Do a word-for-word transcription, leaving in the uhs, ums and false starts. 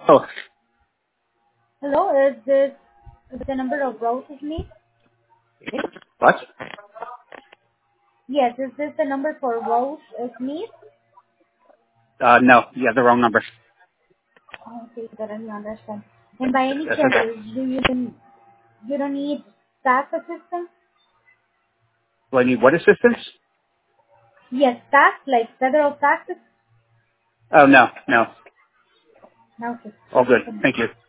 Oh, Hello, is this the number of Rose Smith? what? Yes, is this the number for Rose Smith? Uh, no, you have the wrong number. Okay, got it, understand. And by any That's okay. chance, do you you don't need tax assistance? Do I need what assistance? Yes, tax like federal taxes. Oh, no, no. Okay, All good. thank you. Thank you.